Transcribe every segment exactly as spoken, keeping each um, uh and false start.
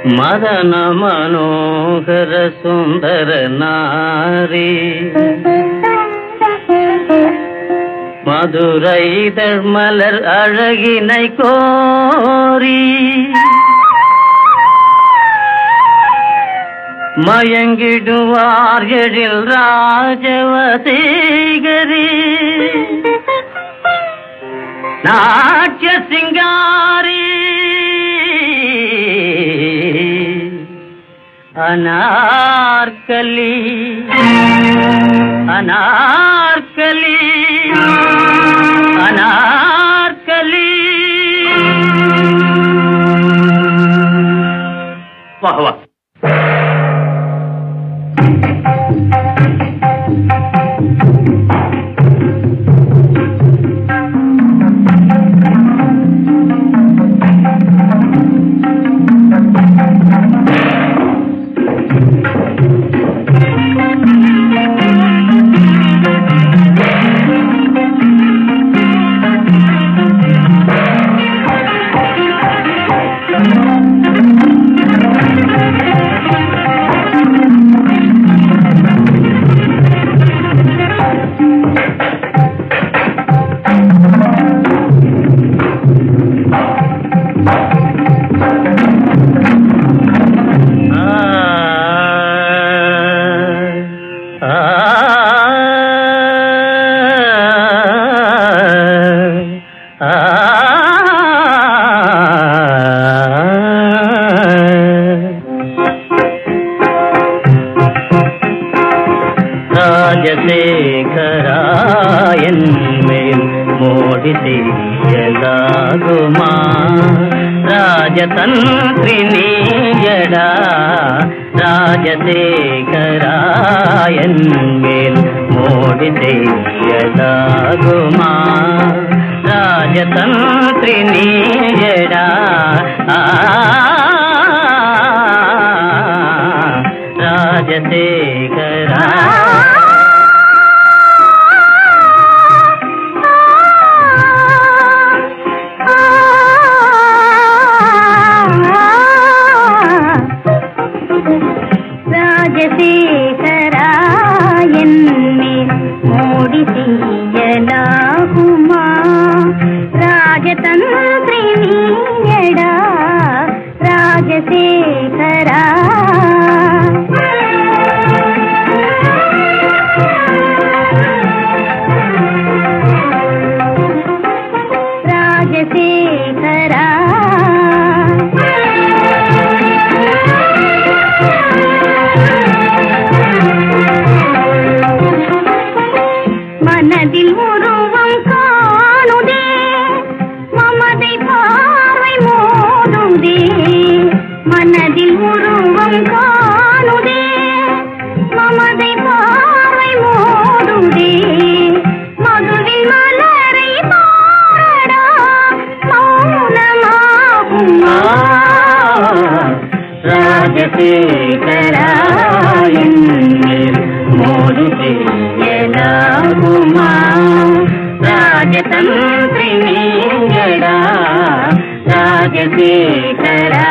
மதன மனோகர சுந்தர நாரி மதுரைதழ் மலர் அழகினை கோரி மயங்கிடுவார் எழில் ராஜவசீகரி நாட்ய சிங்காரி அனார்கலி அனார்கலி அனார்கலி. வா வா. ராஜசேகராயன் மேல் மோடி செய்யலாகுமா ராஜதந்திரி நீயடா ராஜசேகராயன் மேல் மோடி செய்யலாகுமா ராஜதந்திரி நீயடா ராஜசேகரா. ராஜசேகராயன் மேல் மோடி செய்யலாகுமா ராஜதந்திரி நீயடா ராஜசேகரா. ராஜசேகரா மனதில் உருவம் காணுதே மமதை பார்வை மோதுதே மனதில் உருவம் காணுதே மமதை பார்வை மோதுதே மதுவில் மலரை பாடா மௌனமாகுமா ராஜசேகராயன் மேல் மோடி செய்யலாகுமா ராஜதந்திரி நீயடா ராஜசேகரா.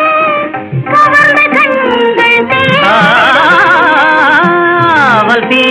அவள் தீ